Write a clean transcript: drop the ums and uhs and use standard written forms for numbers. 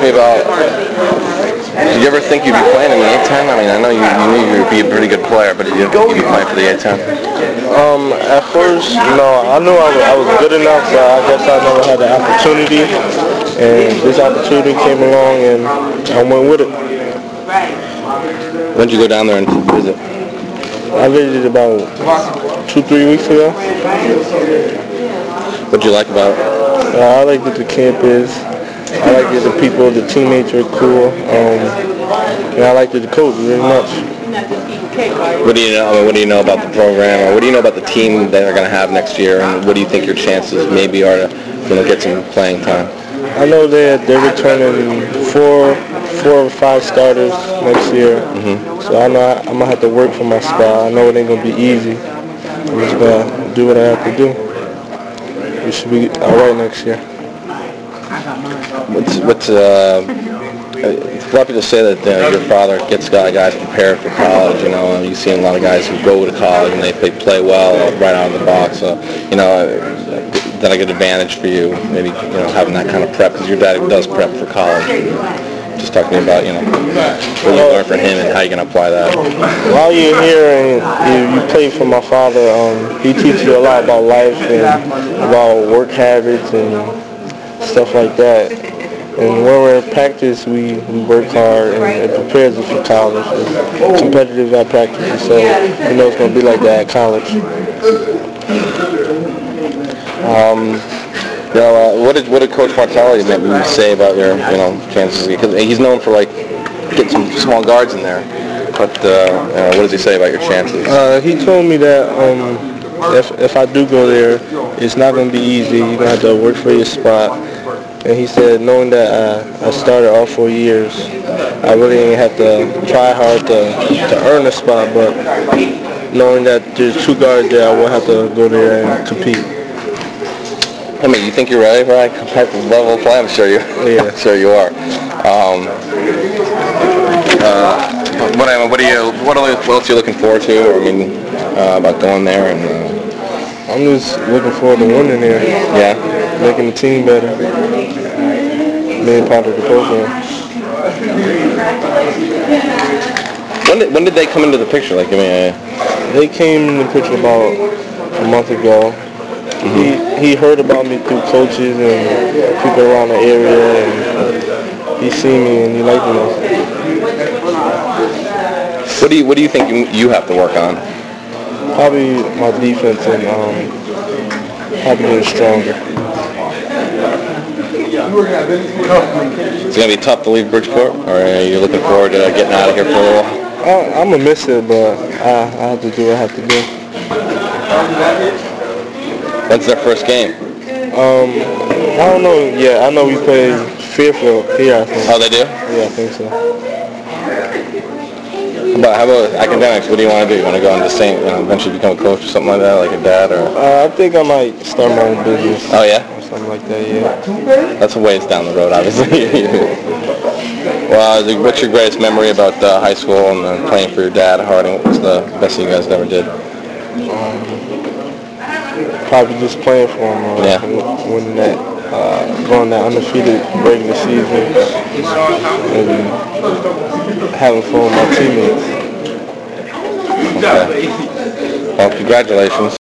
me about, did you ever think you'd be playing in the A-10? I mean, I know you knew you'd be a pretty good player, but did you think you'd be playing for the A-10? At first, no, I knew I was good enough, but I guess I never had the opportunity. And this opportunity came along, and I went with it. When did you go down there and visit? I visited about 2-3 weeks ago. What did you like about it? I like that the camp is. I like that the people, the teammates are cool. And I like that the coach very much. What do you know? What do you know about the program, or what do you know about the team that they're going to have next year? And what do you think your chances maybe are to get some playing time? I know that they're returning four or five starters next year. So I know I'm gonna have to work for my spot. I know it ain't gonna be easy. I'm just gonna do what I have to do. We should be all right next year. A lot of people say that your father gets guys prepared for college. You know, you see a lot of guys who go to college and they play well right out of the box. So, you know, that a good advantage for you, maybe, you know, having that kind of prep, because your dad does prep for college. Just talking about, you know, what you learn from him and how you're going to apply that. While you're here and you play for my father, he teaches you a lot about life and about work habits and stuff like that. And when we're at practice, we work hard, and it prepares us for college. It's competitive at practice, so you know it's going to be like that at college. What did Coach Martelli maybe say about your chances? Because he's known for getting some small guards in there. But what does he say about your chances? He told me that if I do go there, it's not going to be easy. You're going to have to work for your spot. And he said, knowing that I started all 4 years, I really didn't have to try hard to earn a spot, but knowing that there's 2 guards there, I won't have to go there and compete. I mean, you think you're ready for that type of level of play? I'm sure you. Yeah. I'm sure you are. What else are you looking forward to? Or, I mean, about going there and. I'm just looking forward to winning there. Yeah. Making the team better. Being part of the program. When did they come into the picture? They came in the picture about a month ago. He heard about me through coaches and people around the area, and he seen me and he liked me. What do you think you have to work on? Probably my defense and probably getting stronger. It's going to be tough to leave Bridgeport, or are you looking forward to getting out of here for a little while? I'm going to miss it, but I have to do what I have to do. When's their first game? I don't know yet. I know we play Fairfield here, I think. Oh, they do? Yeah, I think so. But how about academics? What do you want to do? You want to go into eventually become a coach or something like that, like a dad? Or I think I might start my own business. Oh, yeah? Or something like that, yeah. That's a ways down the road, obviously. Well, what's your greatest memory about high school and playing for your dad, Harding? What was the best thing you guys ever did? Probably just playing for him. Winning that, going that undefeated regular season, and having fun with my teammates. Okay. Well, congratulations.